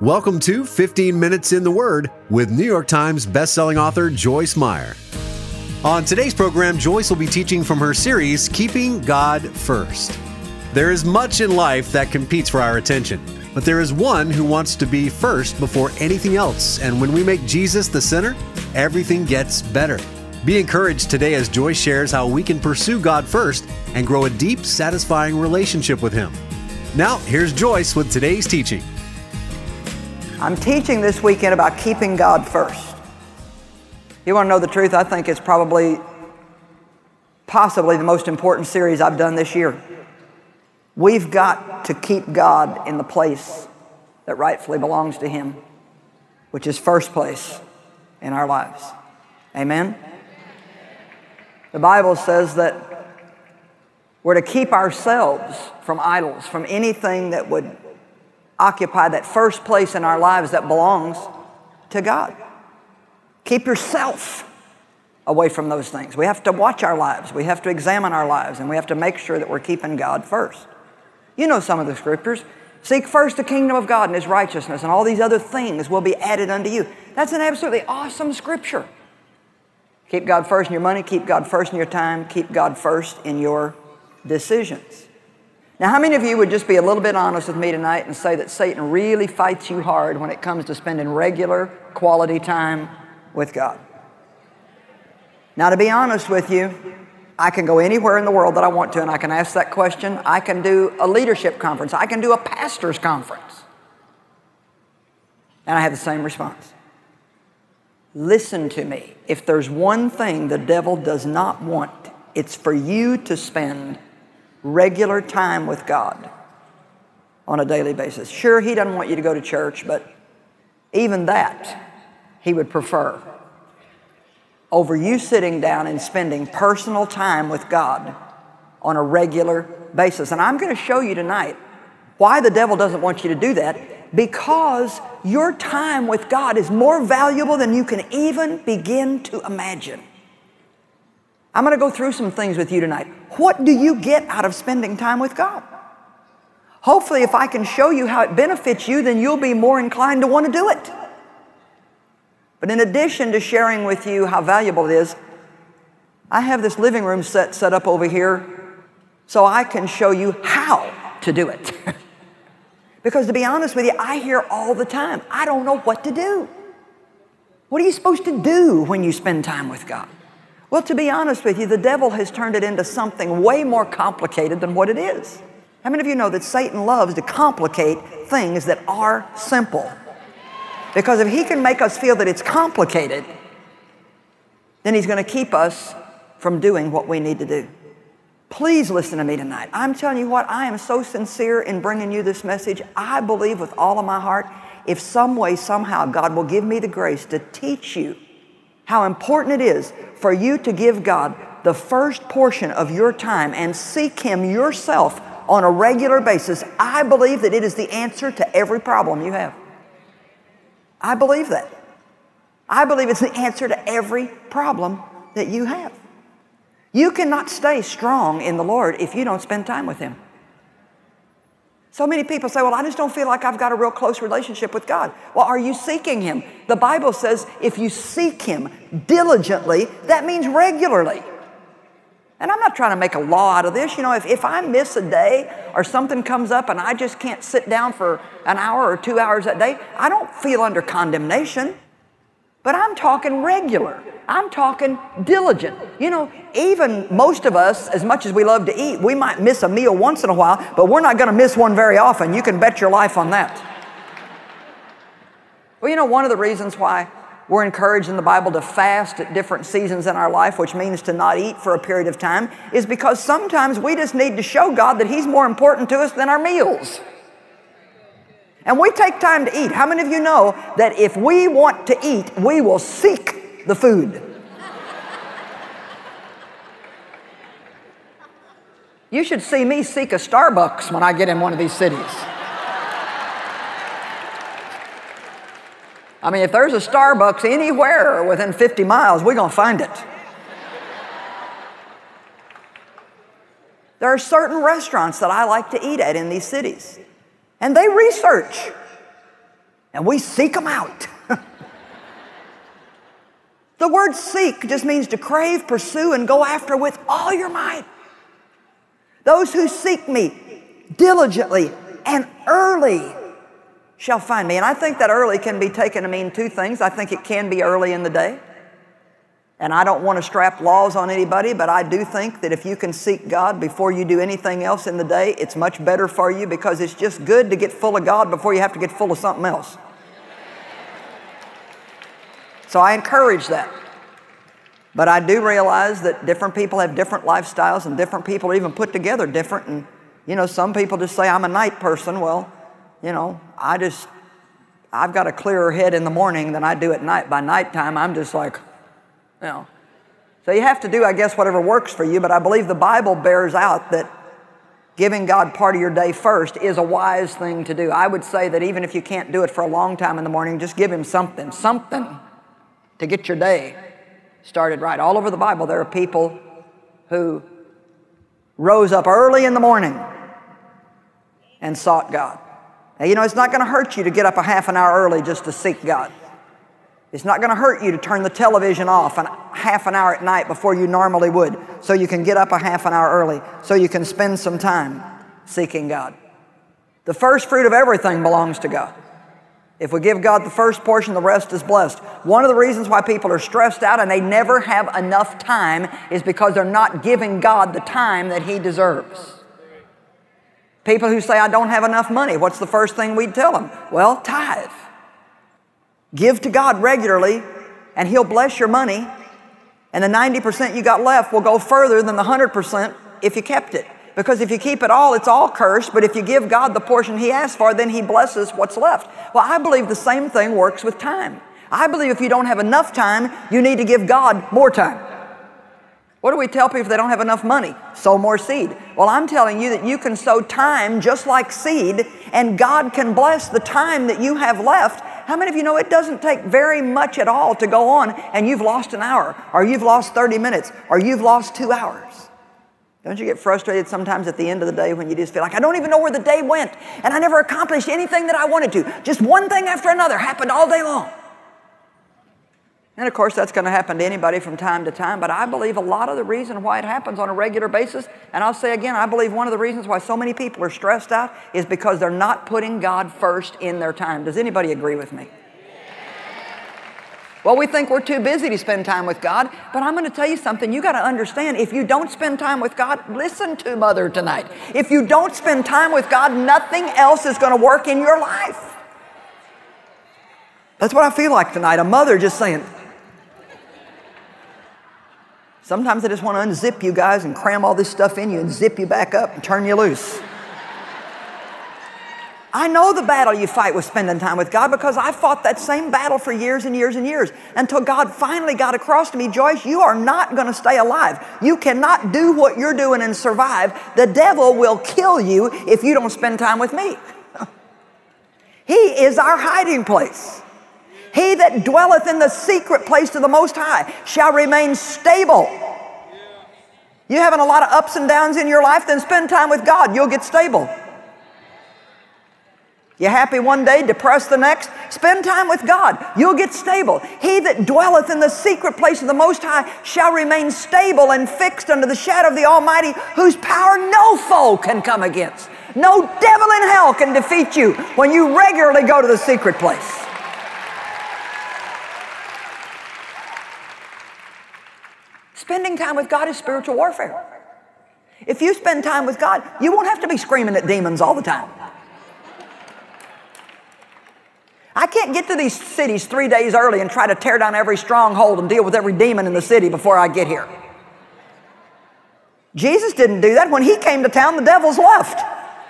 Welcome to 15 Minutes in the Word with New York Times bestselling author Joyce Meyer. On today's program, Joyce will be teaching from her series, Keeping God First. There is much in life that competes for our attention, but there is one who wants to be first before anything else, and when we make Jesus the center, everything gets better. Be encouraged today as Joyce shares how we can pursue God first and grow a deep, satisfying relationship with Him. Now, here's Joyce with today's teaching. I'm teaching this weekend about keeping God first. You want to know the truth? I think it's possibly the most important series I've done this year. We've got to keep God in the place that rightfully belongs to Him, which is first place in our lives. Amen? The Bible says that we're to keep ourselves from idols, from anything that would occupy that first place in our lives that belongs to God. Keep yourself away from those things. We have to watch our lives. We have to examine our lives, and we have to make sure that we're keeping God first. You know some of the scriptures. Seek first the kingdom of God and His righteousness, and all these other things will be added unto you. That's an absolutely awesome scripture. Keep God first in your money. Keep God first in your time. Keep God first in your decisions. Now, how many of you would just be a little bit honest with me tonight and say that Satan really fights you hard when it comes to spending regular quality time with God? Now, to be honest with you, I can go anywhere in the world that I want to and I can ask that question. I can do a leadership conference. I can do a pastor's conference. And I have the same response. Listen to me. If there's one thing the devil does not want, it's for you to spend regular time with God on a daily basis. Sure, he doesn't want you to go to church, but even that he would prefer over you sitting down and spending personal time with God on a regular basis. And I'm going to show you tonight why the devil doesn't want you to do that, because your time with God is more valuable than you can even begin to imagine. I'm going to go through some things with you tonight. What do you get out of spending time with God? Hopefully, if I can show you how it benefits you, then you'll be more inclined to want to do it. But in addition to sharing with you how valuable it is, I have this living room set up over here so I can show you how to do it. Because to be honest with you, I hear all the time, I don't know what to do. What are you supposed to do when you spend time with God? Well, to be honest with you, the devil has turned it into something way more complicated than what it is. How many of you know that Satan loves to complicate things that are simple? Because if he can make us feel that it's complicated, then he's going to keep us from doing what we need to do. Please listen to me tonight. I'm telling you what, I am so sincere in bringing you this message. I believe with all of my heart, if some way, somehow, God will give me the grace to teach you how important it is for you to give God the first portion of your time and seek Him yourself on a regular basis. I believe that it is the answer to every problem you have. I believe that. I believe it's the answer to every problem that you have. You cannot stay strong in the Lord if you don't spend time with Him. So many people say, well, I just don't feel like I've got a real close relationship with God. Well, are you seeking Him? The Bible says if you seek Him diligently, that means regularly. And I'm not trying to make a law out of this. You know, if I miss a day or something comes up and I just can't sit down for an hour or 2 hours that day, I don't feel under condemnation. But I'm talking regular. I'm talking diligent. You know, even most of us, as much as we love to eat, we might miss a meal once in a while, but we're not going to miss one very often. You can bet your life on that. Well, you know, one of the reasons why we're encouraged in the Bible to fast at different seasons in our life, which means to not eat for a period of time, is because sometimes we just need to show God that He's more important to us than our meals. And we take time to eat. How many of you know that if we want to eat, we will seek the food? You should see me seek a Starbucks when I get in one of these cities. I mean, if there's a Starbucks anywhere within 50 miles, we're going to find it. There are certain restaurants that I like to eat at in these cities. And they research and we seek them out. The word seek just means to crave, pursue, and go after with all your might. Those who seek me diligently and early shall find me. And I think that early can be taken to mean two things. I think it can be early in the day. And I don't want to strap laws on anybody, but I do think that if you can seek God before you do anything else in the day, it's much better for you, because it's just good to get full of God before you have to get full of something else. So I encourage that. But I do realize that different people have different lifestyles, and different people are even put together different. And, you know, some people just say, I'm a night person. Well, you know, I've got a clearer head in the morning than I do at night. By nighttime, I'm just like, you know. So you have to do, I guess, whatever works for you. But I believe the Bible bears out that giving God part of your day first is a wise thing to do. I would say that even if you can't do it for a long time in the morning, just give Him something to get your day started right. All over the Bible, there are people who rose up early in the morning and sought God. Now, you know, it's not going to hurt you to get up a half an hour early just to seek God. It's not going to hurt you to turn the television off a half an hour at night before you normally would, so you can get up a half an hour early, so you can spend some time seeking God. The first fruit of everything belongs to God. If we give God the first portion, the rest is blessed. One of the reasons why people are stressed out and they never have enough time is because they're not giving God the time that He deserves. People who say, I don't have enough money, what's the first thing we'd tell them? Well, tithe. Give to God regularly, and He'll bless your money, and the 90% you got left will go further than the 100% if you kept it. Because if you keep it all, it's all cursed. But if you give God the portion He asked for, then He blesses what's left. Well, I believe the same thing works with time. I believe if you don't have enough time, you need to give God more time. What do we tell people if they don't have enough money? Sow more seed. Well, I'm telling you that you can sow time just like seed, and God can bless the time that you have left. How many of you know it doesn't take very much at all to go on and you've lost an hour, or you've lost 30 minutes, or you've lost 2 hours? Don't you get frustrated sometimes at the end of the day when you just feel like, I don't even know where the day went, and I never accomplished anything that I wanted to. Just one thing after another happened all day long. And of course, that's going to happen to anybody from time to time, but I believe a lot of the reason why it happens on a regular basis, and I'll say again, I believe one of the reasons why so many people are stressed out is because they're not putting God first in their time. Does anybody agree with me? Well, we think we're too busy to spend time with God, but I'm going to tell you something. You got to understand, if you don't spend time with God, listen to Mother tonight. If you don't spend time with God, nothing else is going to work in your life. That's what I feel like tonight, a mother just saying. Sometimes I just want to unzip you guys and cram all this stuff in you and zip you back up and turn you loose. I know the battle you fight with spending time with God, because I fought that same battle for years and years and years until God finally got across to me, Joyce, you are not going to stay alive. You cannot do what you're doing and survive. The devil will kill you if you don't spend time with me. He is our hiding place. He that dwelleth in the secret place of the Most High shall remain stable. You having a lot of ups and downs in your life, then spend time with God. You'll get stable. You happy one day, depressed the next? Spend time with God. You'll get stable. He that dwelleth in the secret place of the Most High shall remain stable and fixed under the shadow of the Almighty, whose power no foe can come against. No devil in hell can defeat you when you regularly go to the secret place. Spending time with God is spiritual warfare. If you spend time with God, you won't have to be screaming at demons all the time. I can't get to these cities 3 days early and try to tear down every stronghold and deal with every demon in the city before I get here. Jesus didn't do that. When He came to town, the devils left.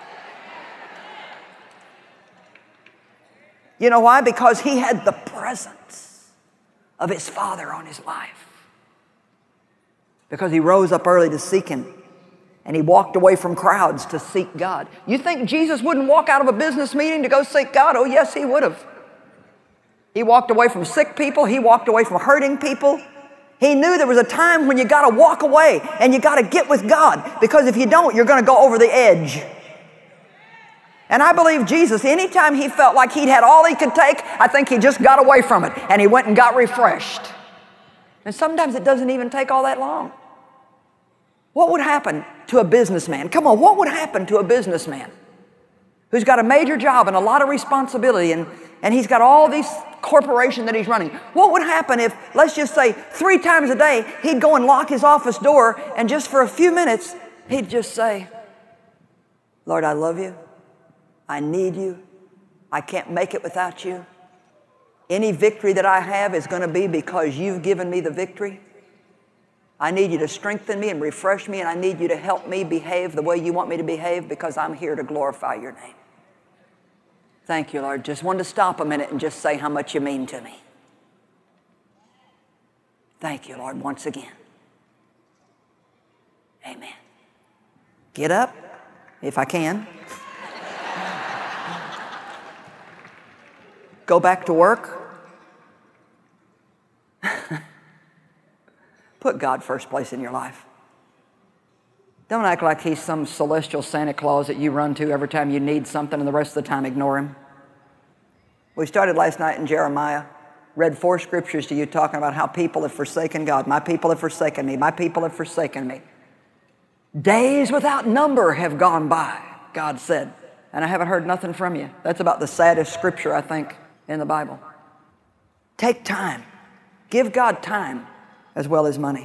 You know why? Because He had the presence of His Father on His life. Because He rose up early to seek Him. And He walked away from crowds to seek God. You think Jesus wouldn't walk out of a business meeting to go seek God? Oh, yes, He would have. He walked away from sick people. He walked away from hurting people. He knew there was a time when you got to walk away and you got to get with God, because if you don't, you're going to go over the edge. And I believe Jesus, anytime he felt like he'd had all he could take, I think he just got away from it and he went and got refreshed. And sometimes it doesn't even take all that long. What would happen to a businessman? Come on, what would happen to a businessman who's got a major job and a lot of responsibility and he's got all these corporation that he's running? What would happen if, let's just say, 3 times a day, he'd go and lock his office door and just for a few minutes, he'd just say, Lord, I love you. I need you. I can't make it without you. Any victory that I have is going to be because you've given me the victory. I need you to strengthen me and refresh me, and I need you to help me behave the way you want me to behave because I'm here to glorify your name. Thank you, Lord. Just wanted to stop a minute and just say how much you mean to me. Thank you, Lord, once again. Amen. Get up, if I can. Go back to work. Put God first place in your life. Don't act like he's some celestial Santa Claus that you run to every time you need something and the rest of the time ignore him. We started last night in Jeremiah, read 4 scriptures to you talking about how people have forsaken God. My people have forsaken me. My people have forsaken me. Days without number have gone by, God said, and I haven't heard nothing from you. That's about the saddest scripture, I think, in the Bible. Take time. Give God time as well as money.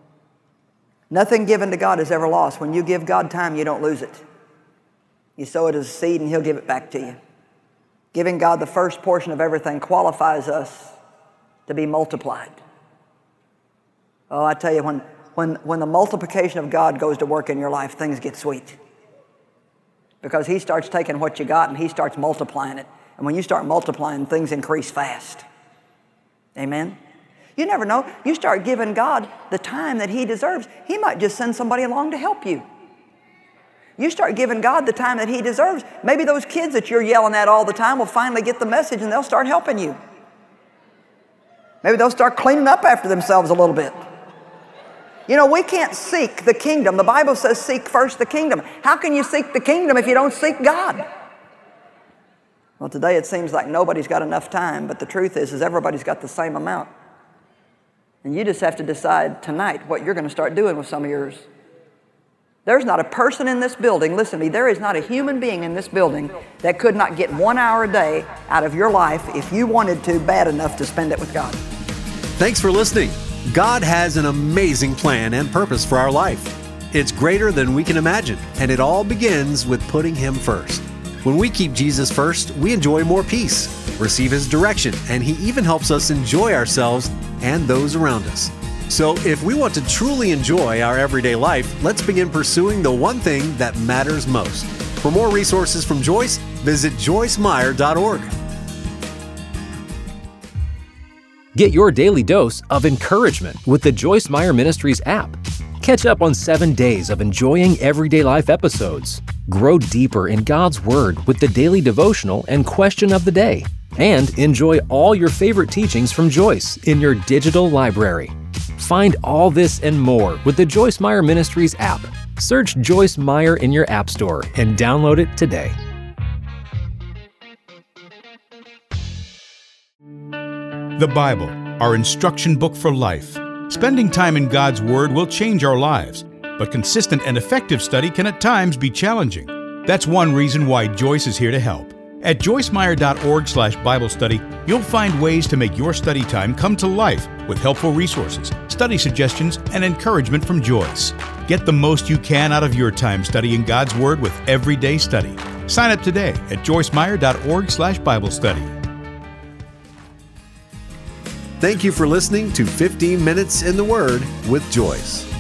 Nothing given to God is ever lost. When you give God time, you don't lose it. You sow it as a seed and he'll give it back to you. Giving God the first portion of everything qualifies us to be multiplied. Oh, I tell you, when the multiplication of God goes to work in your life, things get sweet. Because he starts taking what you got and he starts multiplying it. And when you start multiplying, things increase fast. Amen? You never know. You start giving God the time that he deserves. He might just send somebody along to help you. You start giving God the time that he deserves. Maybe those kids that you're yelling at all the time will finally get the message and they'll start helping you. Maybe they'll start cleaning up after themselves a little bit. You know, we can't seek the kingdom. The Bible says seek first the kingdom. How can you seek the kingdom if you don't seek God? Well, today it seems like nobody's got enough time, but the truth is everybody's got the same amount. And you just have to decide tonight what you're going to start doing with some of yours. There's not a person in this building, listen to me, there is not a human being in this building that could not get 1 hour a day out of your life if you wanted to bad enough to spend it with God. Thanks for listening. God has an amazing plan and purpose for our life. It's greater than we can imagine, and it all begins with putting him first. When we keep Jesus first, we enjoy more peace, receive his direction, and he even helps us enjoy ourselves and those around us. So if we want to truly enjoy our everyday life, let's begin pursuing the one thing that matters most. For more resources from Joyce, visit joycemeyer.org. Get your daily dose of encouragement with the Joyce Meyer Ministries app. Catch up on 7 days of enjoying everyday life episodes. Grow deeper in God's Word with the daily devotional and question of the day. And enjoy all your favorite teachings from Joyce in your digital library. Find all this and more with the Joyce Meyer Ministries app. Search Joyce Meyer in your app store and download it today. The Bible, our instruction book for life. Spending time in God's Word will change our lives, but consistent and effective study can at times be challenging. That's one reason why Joyce is here to help. At joycemeyer.org/Bible study, you'll find ways to make your study time come to life with helpful resources, study suggestions, and encouragement from Joyce. Get the most you can out of your time studying God's Word with Everyday Study. Sign up today at joycemeyer.org/Bible study. Thank you for listening to 15 Minutes in the Word with Joyce.